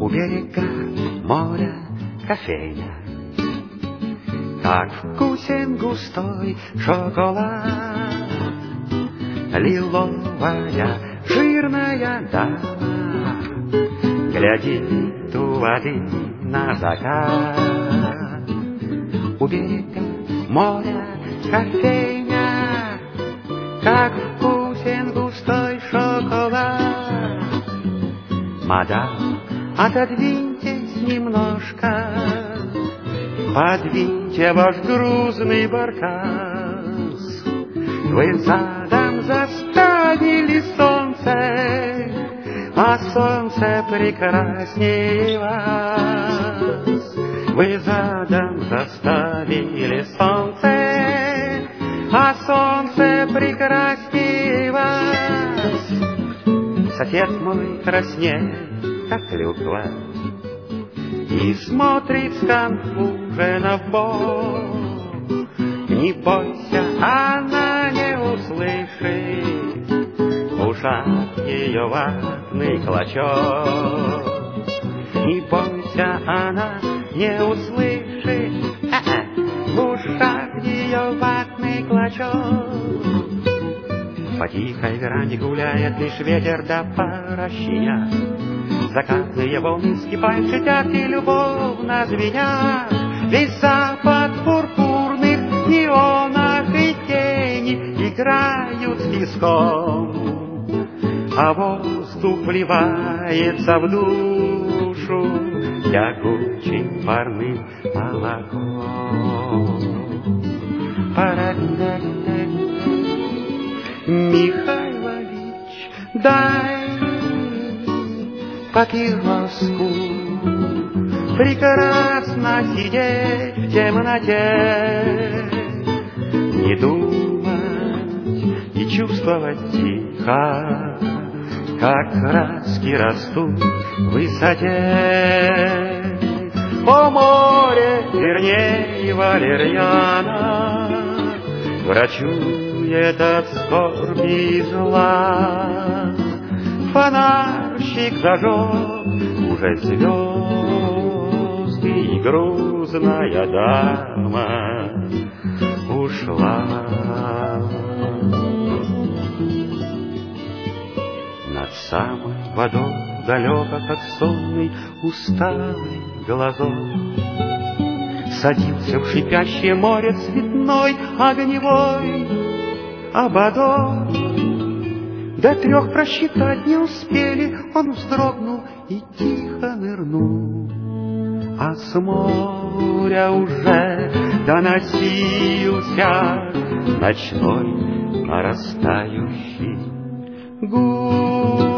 У берега моря кофейня, как вкусен густой шоколад. Лиловая жирная дама глядит у воды на закат. У берега моря кофейня, как вкусен густой шоколад. Мадам, отодвиньтесь немножко, подвиньте ваш грузный баркас. Вы задом заставили солнце, а солнце прекраснее вас. Вы задом заставили солнце, а солнце прекраснее вас. Сосед мой краснеет, как клюква, и смотрит сконфуженно в бок. Не бойся, она не услышит, в ушах ее ватный клочок. Не бойся, она не услышит, в ушах ее ватный клочок. По тихой веранде гуляет лишь ветер да порощия. Закатные волны скипают, шипят и любовно звенят. Весь запад пурпурных неонах и тени играют с песком, а воздух вливается в душу тягучим парным молоком. Михайлович, дай папироску, прекрасно сидеть в темноте, не думать и чувствовать тихо, как краски растут в высоте. О море, вернее валерьяна, врачует от скорби и зла. Фонарщик зажег уже звезды, и грузная дама ушла. Над самой водой далеко, как сонный усталый глазок, садился в шипящее море цветной огневой ободок. До 3 просчитать не успели, он вздрогнул и тихо нырнул, а с моря уже доносился ночной нарастающий гул.